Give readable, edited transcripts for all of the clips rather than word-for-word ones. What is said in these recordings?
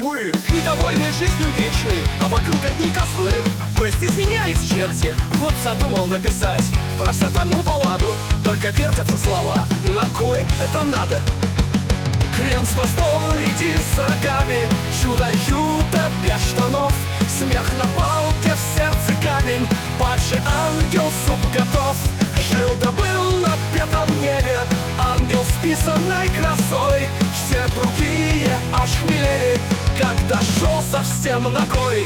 тьмы и довольны жизнью вечной, а вокруг одни козлы. Пусть изменяет черти, вот задумал написать про сатану балладу, только вертятся слова, на кой это надо? Хрен с мостом, иди с рогами, чудо-юдо без штанов, смех на палке, в сердце камень, падший ангел, суп готов. Жил-да был на пятом небе ангел с писанной красой, все другие аж хмелели, когда шел совсем ногой.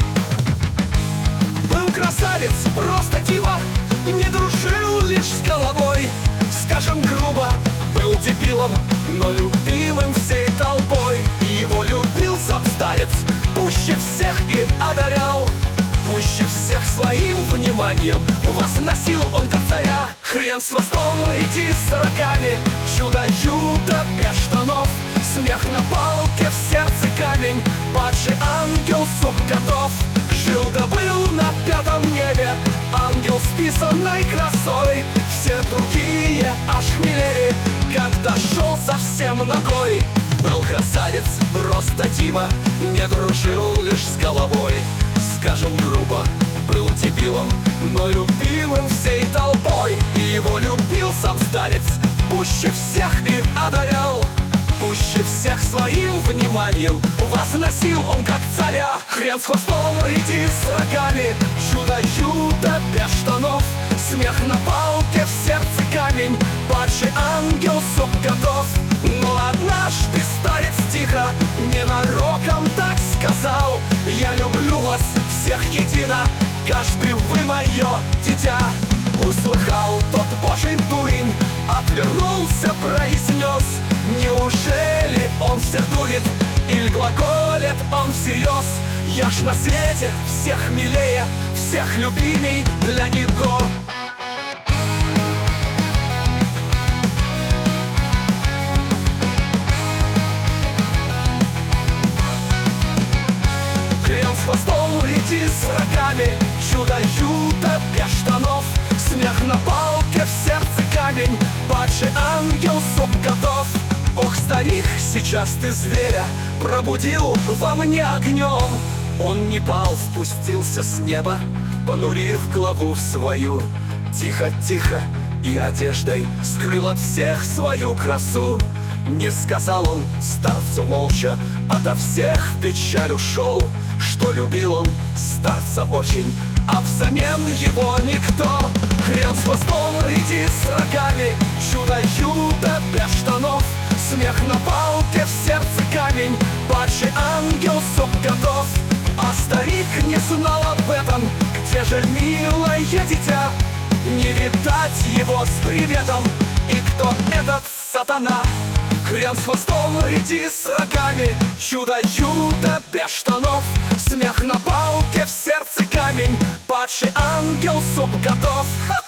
Был красавец, просто дива, не дружил лишь с головой. Скажем грубо, был дебилом, но любимым всей толпой. Его любил сам старец, пуще всех и одарял, пуще всех своим вниманием возносил он как царя. Хрен с хвостом, иди с рогами, чудо-юдо без штанов, смех на палке, в сердце камень, падший ангел, суп готов. Жил-да был на пятом небе ангел с писанной красой, все другие аж хмелели, когда шел совсем ногой. Был красавец, просто Дима, не дружил лишь с головой. Скажем грубо, был дебилом, но любимым всей толпой. И его любил сам старец, пуще всех и одарял, пуще всех своим вниманием возносил он как царя. Хрен с хвостом, иди с рогами, чудо-юдо без штанов, смех на палке, в сердце камень, падший ангел, суп готов. Но однажды старец тихо, ненароком так сказал: я люблю вас всех едино, каждый вы мое дитя. Услыхал тот божий дурень, отвернулся, произнес: неужели он всех дурит, или глаголит он всерьез? Я ж на свете всех милее, всех любимей для него. Хрен с хвостом, иди с рогами, чудо-юдо без штанов, смех на палке, в сердце камень, падший ангел, суп готов. Ох, старик, сейчас ты зверя пробудил во мне огнем. Он не пал, спустился с неба, понурив главу свою. Тихо-тихо и одеждой скрыл от всех свою красу. Не сказал он старцу молча, ото всех в печаль ушел, что любил он старца очень, а взамен его никто. Хрен с хвостом, иди с рогами, чудо-юдо без штанов, смех на палке, в сердце камень, падший ангел, суп готов. А старик не знал об этом, где же милое дитя? Не видать его с приветом, и кто этот сатана? Хрен с хвостом, иди с рогами, чудо-юдо без штанов, смех на палке, в сердце камень, падший ангел, суп готов.